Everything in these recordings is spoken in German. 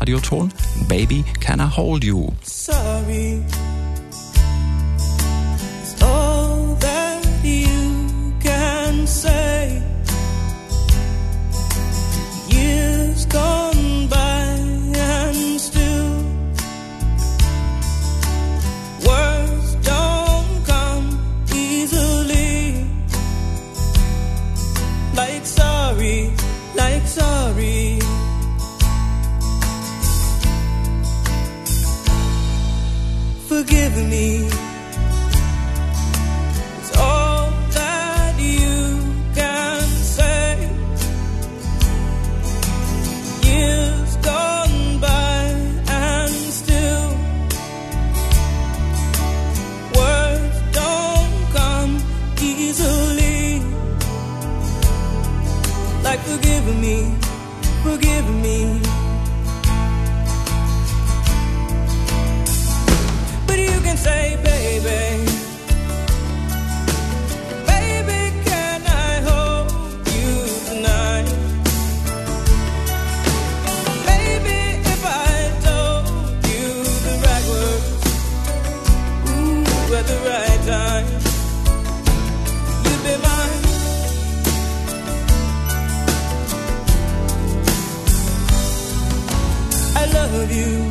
Radioton. Baby, Can I Hold You? Sorry, it's all that you can say. Years gone by and still words don't come easily. Like sorry, like sorry. Forgive me. It's all that you can say. Years gone by and still words don't come easily. Like forgive me, forgive me. Say, baby, baby, can I hold you tonight? Baby, if I told you the right words, ooh, at the right time, you'd be mine. I love you.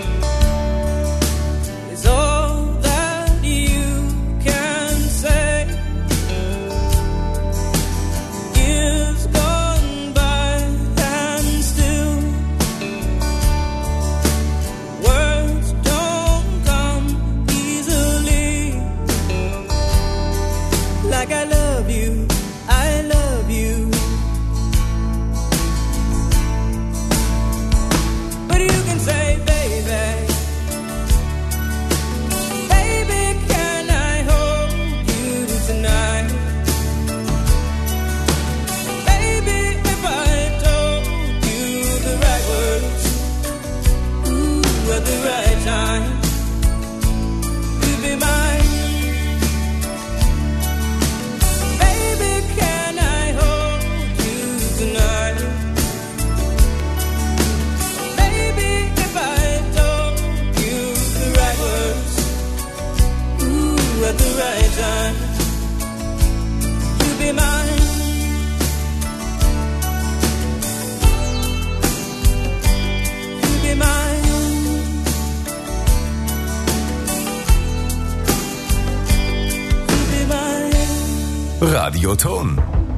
Radioton.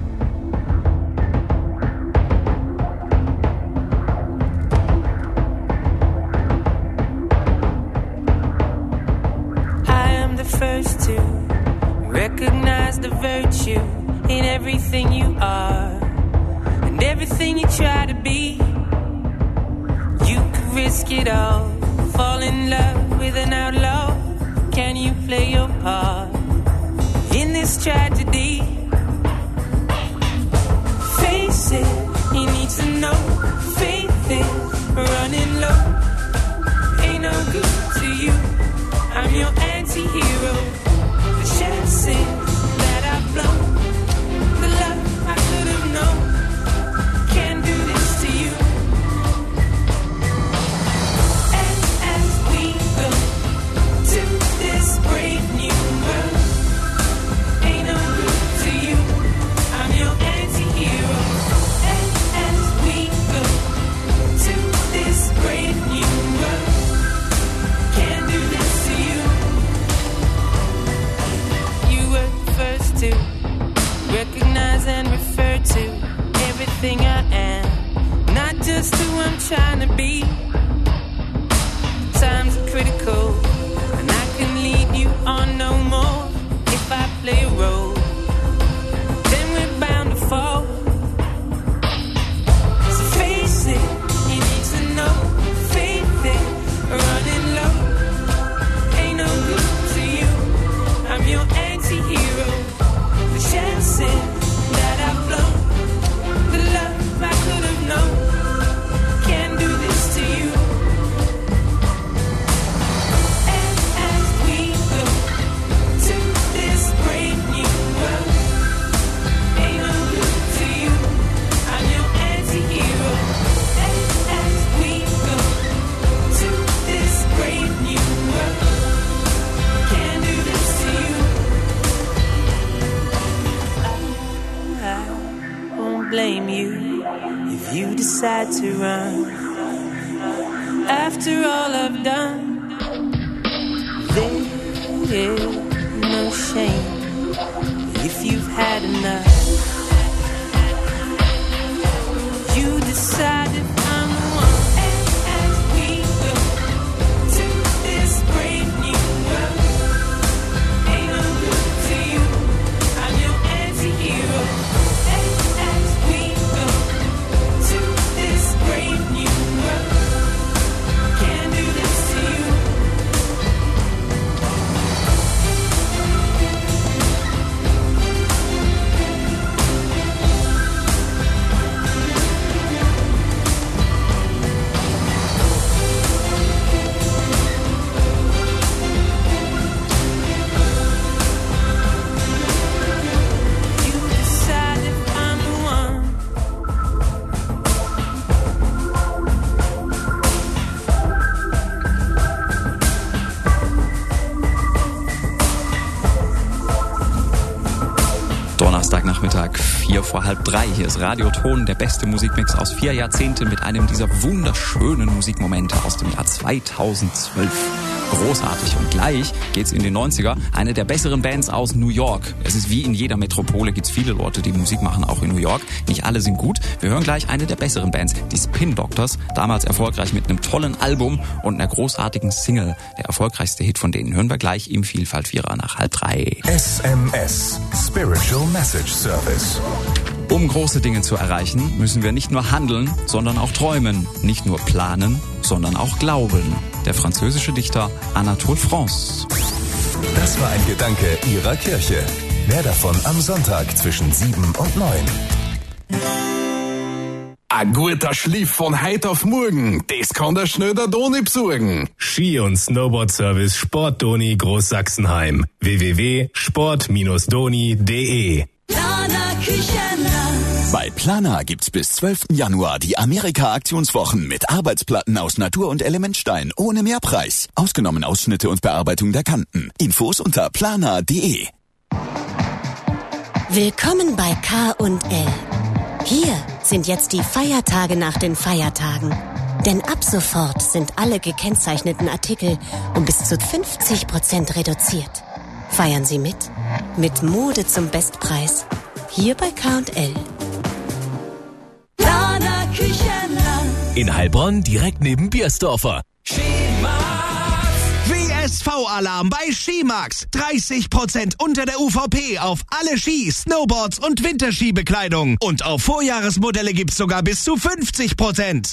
I am the first to recognize the virtue in everything you are and everything you try to be. You could risk it all, fall in love with an outlaw. Can you play your part in this tragedy? Face it, he needs to know. Faith is running low. Ain't no good to you. I'm your anti-hero. The chances that I've blown, the love I could have known, can't do this to you. And as we go to this brave new world, ain't no good to you. I'm your anti-hero. And as we go to this brave new world, can't do this to you. You were first to recognize and refer to everything I am, not just who I'm trying to be. Times are critical, and I can lead you on no more. If I play a role, then we're bound to fall. So face it, you need to know. Faith is running low. Ain't no good to you. I'm your anti-hero. The chances that I've blown, the love I could have known, can't do this to you. decide to run. After all I've done, there's no shame if you've had enough. You decide if I'm the one. As we go to this brand new world, ain't no good to you. I'm your anti-hero. As we go to this brand new world, can't do this to you. Donnerstagnachmittag, 2:45. Hier ist Radio Ton, der beste Musikmix aus 4 Jahrzehnten mit einem dieser wunderschönen Musikmomente aus dem Jahr 2012. Großartig. Und gleich geht's in die 90er. Eine der besseren Bands aus New York. Es ist wie in jeder Metropole, gibt's viele Leute, die Musik machen, auch in New York. Nicht alle sind gut. Wir hören gleich eine der besseren Bands, die Spin Doctors. Damals erfolgreich mit einem tollen Album und einer großartigen Single. Der erfolgreichste Hit von denen hören wir gleich im Vielfalt-Vierer nach 2:30. SMS, Spiritual Message Service. Um große Dinge zu erreichen, müssen wir nicht nur handeln, sondern auch träumen. Nicht nur planen, sondern auch glauben. Der französische Dichter Anatole France. Das war ein Gedanke Ihrer Kirche. Mehr davon am Sonntag zwischen 7 und 9. Ein guter Schliff von heute auf morgen, das kann der schnell der Doni besorgen. Ski- und Snowboard-Service Sportdoni Großsachsenheim. www.sport-doni.de. Bei Plana gibt's bis 12. Januar die Amerika-Aktionswochen mit Arbeitsplatten aus Natur- und Elementstein ohne Mehrpreis. Ausgenommen Ausschnitte und Bearbeitung der Kanten. Infos unter plana.de. Willkommen bei K&L. Hier sind jetzt die Feiertage nach den Feiertagen. Denn ab sofort sind alle gekennzeichneten Artikel um bis zu 50% reduziert. Feiern Sie mit? Mit Mode zum Bestpreis. Hier bei K&L. In Heilbronn direkt neben Biersdorfer. WSV-Alarm bei Skimax. 30% unter der UVP auf alle Ski, Snowboards und Winterskibekleidung. Und auf Vorjahresmodelle gibt's sogar bis zu 50%.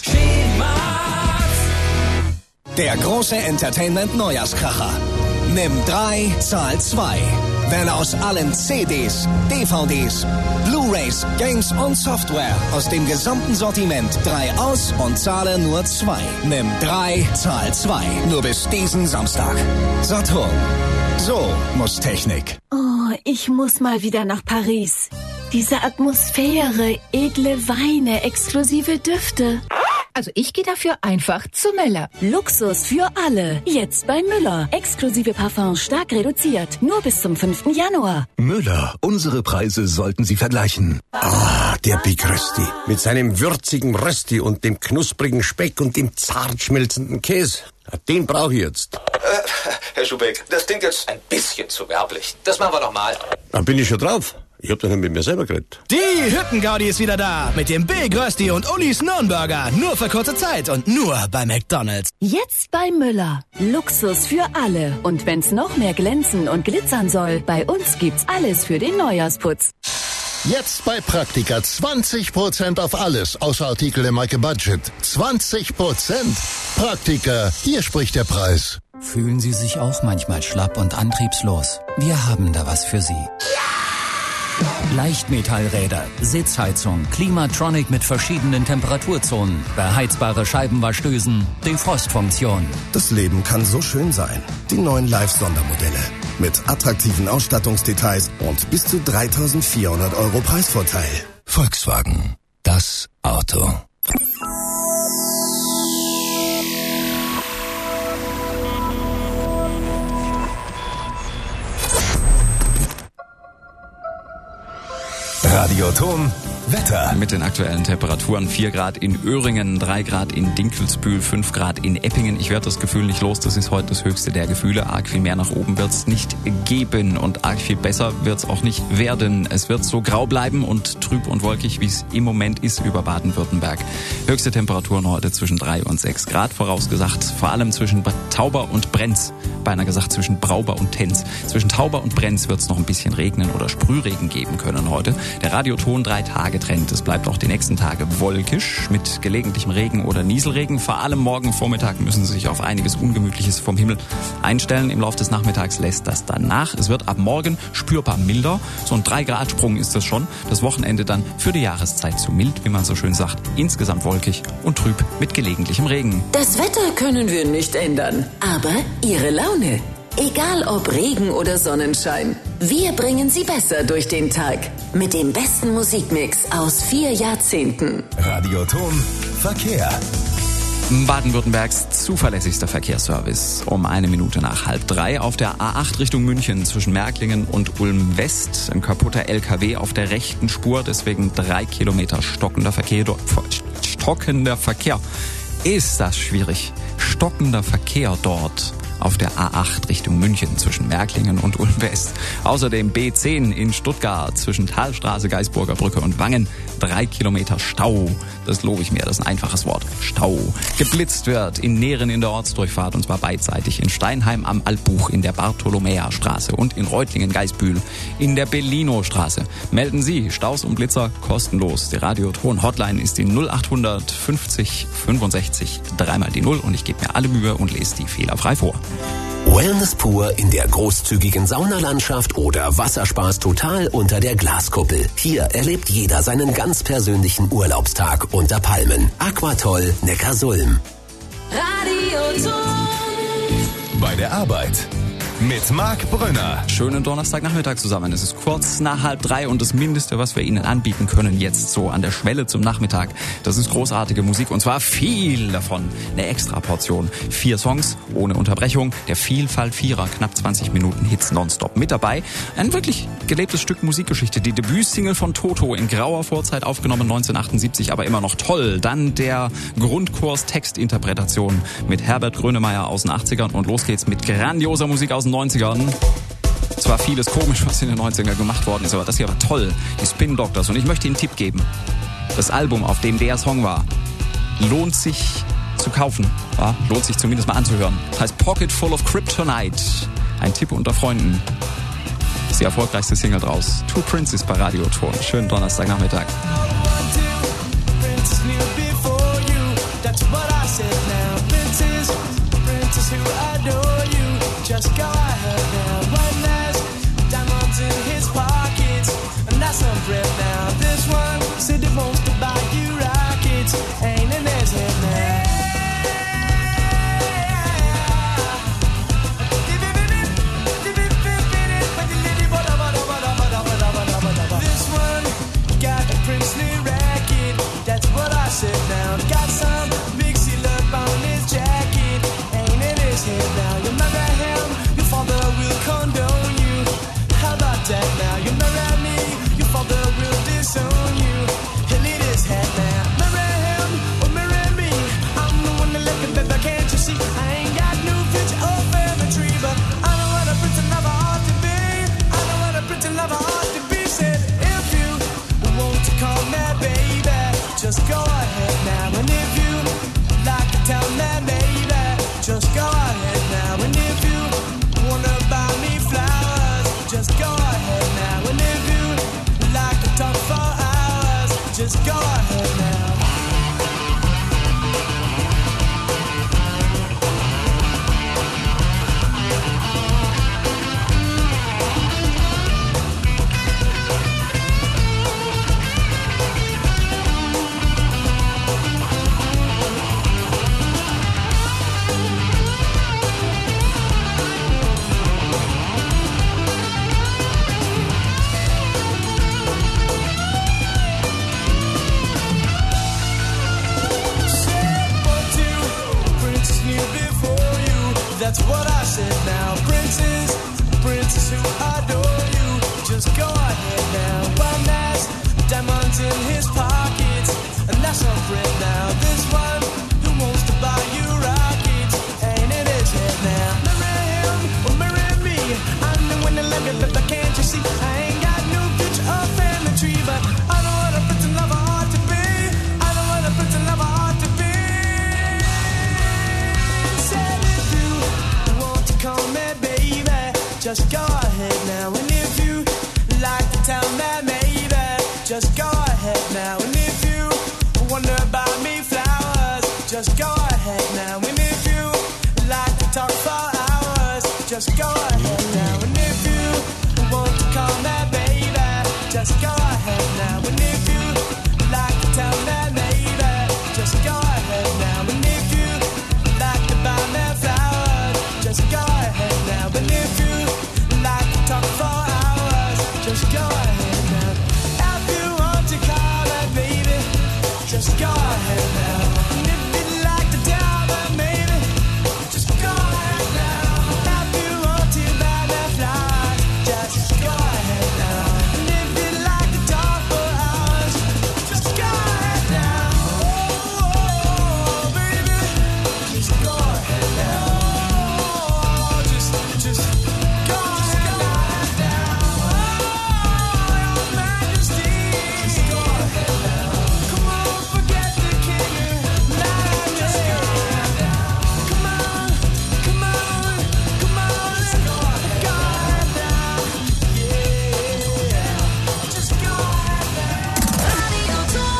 Der große Entertainment-Neujahrskracher. Nimm 3, zahl 2. Wähle aus allen CDs, DVDs, Blu-rays, Games und Software aus dem gesamten Sortiment 3 aus und zahle nur 2. Nimm 3, zahl 2. Nur bis diesen Samstag. Saturn. So muss Technik. Oh, ich muss mal wieder nach Paris. Diese Atmosphäre, edle Weine, exklusive Düfte. Also ich gehe dafür einfach zu Müller. Luxus für alle. Jetzt bei Müller. Exklusive Parfums stark reduziert. Nur bis zum 5. Januar. Müller, unsere Preise sollten Sie vergleichen. Ah, der Big Rösti. Mit seinem würzigen Rösti und dem knusprigen Speck und dem zart schmelzenden Käse. Den brauche ich jetzt. Herr Schubeck, das klingt jetzt ein bisschen zu werblich. Das machen wir doch mal. Da bin ich schon drauf. Ich hab doch nicht mit mir selber geredet. Die Hüttengaudi ist wieder da. Mit dem Big Rösti und Ulis Nürnberger. Nur für kurze Zeit und nur bei McDonald's. Jetzt bei Müller. Luxus für alle. Und wenn's noch mehr glänzen und glitzern soll, bei uns gibt's alles für den Neujahrsputz. Jetzt bei Praktika 20% auf alles, außer Artikel im Maike Budget. 20%? Praktika, hier spricht der Preis. Fühlen Sie sich auch manchmal schlapp und antriebslos? Wir haben da was für Sie. Leichtmetallräder, Sitzheizung, Klimatronic mit verschiedenen Temperaturzonen, beheizbare Scheibenwaschdösen, Defrostfunktion. Das Leben kann so schön sein. Die neuen Live-Sondermodelle. Mit attraktiven Ausstattungsdetails und bis zu 3.400 € Preisvorteil. Volkswagen. Das Auto. Radio Ton Wetter. Mit den aktuellen Temperaturen 4 Grad in Öhringen, 3 Grad in Dinkelsbühl, 5 Grad in Eppingen. Ich werde das Gefühl nicht los, das ist heute das höchste der Gefühle. Arg viel mehr nach oben wird es nicht geben und arg viel besser wird es auch nicht werden. Es wird so grau bleiben und trüb und wolkig, wie es im Moment ist über Baden-Württemberg. Höchste Temperaturen heute zwischen 3 und 6 Grad vorausgesagt, vor allem zwischen Tauber und Brenz. Beinahe gesagt zwischen Brauber und Tenz. Zwischen Tauber und Brenz wird es noch ein bisschen regnen oder Sprühregen geben können heute. Der Radioton 3 Tage trennt. Es bleibt auch die nächsten Tage wolkisch mit gelegentlichem Regen oder Nieselregen. Vor allem morgen Vormittag müssen Sie sich auf einiges Ungemütliches vom Himmel einstellen. Im Laufe des Nachmittags lässt das dann nach. Es wird ab morgen spürbar milder. So ein 3-Grad-Sprung ist das schon. Das Wochenende dann für die Jahreszeit zu mild, wie man so schön sagt. Insgesamt wolkig und trüb mit gelegentlichem Regen. Das Wetter können wir nicht ändern, aber Ihre Laune. Egal ob Regen oder Sonnenschein, wir bringen Sie besser durch den Tag. Mit dem besten Musikmix aus 4 Jahrzehnten. Radioton Verkehr. Baden-Württembergs zuverlässigster Verkehrsservice. Um 1 Minute nach 2:30 auf der A8 Richtung München zwischen Märklingen und Ulm West. Ein kaputter LKW auf der rechten Spur, deswegen 3 Kilometer stockender Verkehr. Stockender Verkehr. Ist das schwierig? Stockender Verkehr dort. Auf der A8 Richtung München zwischen Märklingen und Ulm West. Außerdem B10 in Stuttgart zwischen Talstraße, Geisburger Brücke und Wangen. 3 Kilometer Stau. Das lobe ich mir, das ist ein einfaches Wort. Stau. Geblitzt wird in Nehren in der Ortsdurchfahrt und zwar beidseitig. In Steinheim am Altbuch in der Bartholomäerstraße und in Reutlingen-Geisbühl in der Bellino-Straße. Melden Sie Staus und Blitzer kostenlos. Die Radioton-Hotline ist die 0800 50 65 3 die 0 und ich gebe mir alle Mühe und lese die fehlerfrei vor. Wellness pur in der großzügigen Saunalandschaft oder Wasserspaß total unter der Glaskuppel. Hier erlebt jeder seinen ganz persönlichen Urlaubstag unter Palmen. Aquatoll Neckarsulm. Radioton. Bei der Arbeit. Mit Marc Brönner. Schönen Donnerstagnachmittag zusammen. Es ist kurz nach 2:30 und das Mindeste, was wir Ihnen anbieten können, jetzt so an der Schwelle zum Nachmittag, das ist großartige Musik und zwar viel davon. Eine Extraportion. 4 Songs ohne Unterbrechung, der Vielfalt 4er, knapp 20 Minuten Hits nonstop. Mit dabei ein wirklich gelebtes Stück Musikgeschichte. Die Debütsingle von Toto in grauer Vorzeit aufgenommen 1978, aber immer noch toll. Dann der Grundkurs Textinterpretation mit Herbert Grönemeyer aus den 80ern und los geht's mit grandioser Musik aus den 90ern. Zwar vieles komisch, was in den 90ern gemacht worden ist, aber das hier war toll. Die Spin Doctors. Und ich möchte Ihnen einen Tipp geben. Das Album, auf dem der Song war, lohnt sich zu kaufen. Ja, lohnt sich zumindest mal anzuhören. Heißt Pocket Full of Kryptonite. Ein Tipp unter Freunden. Das ist die erfolgreichste Single draus. Two Princes bei Radioton. Schönen Donnerstagnachmittag. Just go ahead now. One has diamonds in his pockets, and that's some bread now. This one said he wants to buy you rockets, ain't in his head now. This one got a princely racket, that's what I said now. Got some big seal up on his jacket, ain't in his head now. You remember him? Your father will condone you. How about that now? You marry me, your father will disown you. He'll need his head now. Marry him or marry me. I'm the one that left him, baby, can't you see? I ain't got no future or family tree, but I know what a prince and lover ought to be. I know what a prince and lover ought to be. Said if you want to call me baby, just go ahead now. And if you like to tell me baby, just go ahead now. And if you wanna buy me flowers, just go ahead now. And if you like to talk for hours, just go ahead now. That's what I said now. Princess who adore you. Just go ahead now. One last diamond guns in his pockets, and that's our friend now. This one who wants to buy you rockets ain't in his head now. Marry him or marry me, I'm the one that love you, but can't you see? I ain't got no future or family tree, but I know what a prince and lover ought to be. I know what a prince and lover ought to be. Said if you want to call me baby, just go ahead now. And if you like to tell me maybe, just go ahead now. And if you wonder about me flowers, just go ahead now. And if you like to talk for hours, just go ahead now. And if you want to call me baby, just go ahead now. And if you like to tell me maybe, just go ahead now. And if you like to buy me flowers, just go ahead now. And if you like to talk for hours, just go ahead now. If you want to call me baby, just go ahead now. And if you'd like to tell me maybe, just go ahead now. If you want to buy me flowers, just go ahead now. And if you'd like to talk for hours, just go ahead now. Oh, baby, just go ahead now. Just go ahead now. Oh, your majesty, just go ahead now. Come on, forget the king and majesty. Come on, come on, come on, just go ahead now. Yeah, just go ahead now. Radio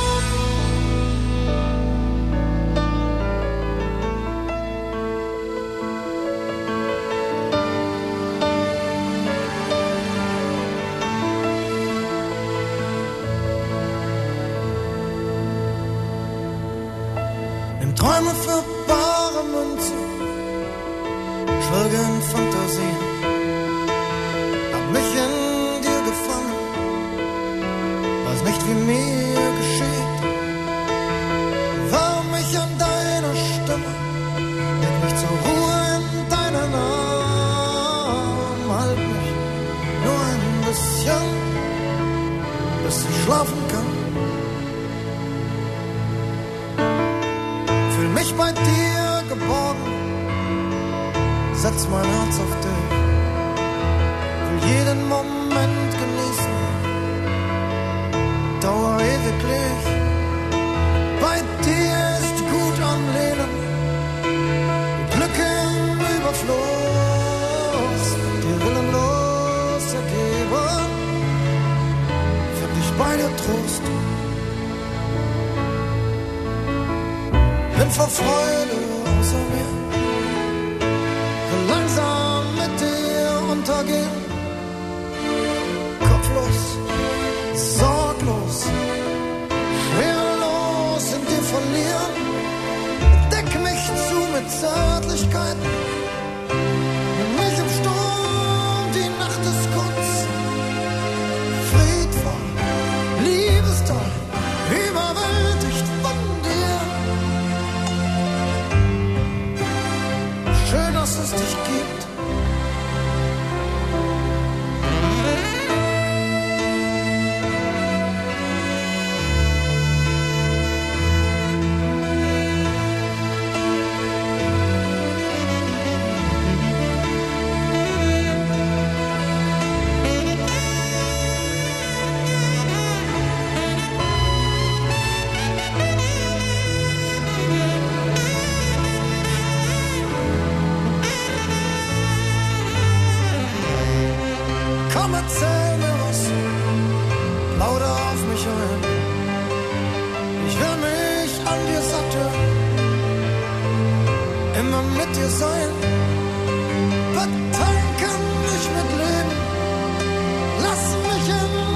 Nimm Träume für bare Münze, schwelge in Fantasien. Hab mich in dir gefangen, weiß nicht, wie mir geschieht. Warm mich an deiner Stimme, leg mich zur Ruhe in deinen Arm. Halt mich nur ein bisschen, bis ich schlafen kann. Fühl mich bei dir geborgen, setz mein Herz auf dich. Will jeden Moment genießen, dauer ewiglich. Bei dir ist gut am Leben, Glück im Überfluss. Dir willenlos ergeben, find ich bei dir Trost. Bin vor Freude außer mir, will langsam mit dir untergehen. Kopflos, sorglos, schwerelos in dir verlieren. Deck mich zu mit Zärtlichkeiten, nimm mich im Sturm, die Nacht ist kurz. Friedvoll, liebestoll, überwältigt von dir. Schön, dass es dich gibt. Komm, erzähl mir was, plauder auf mich ein. Ich will mich an dir satteln, immer mit dir sein. Betanken mich mit Leben, lass mich in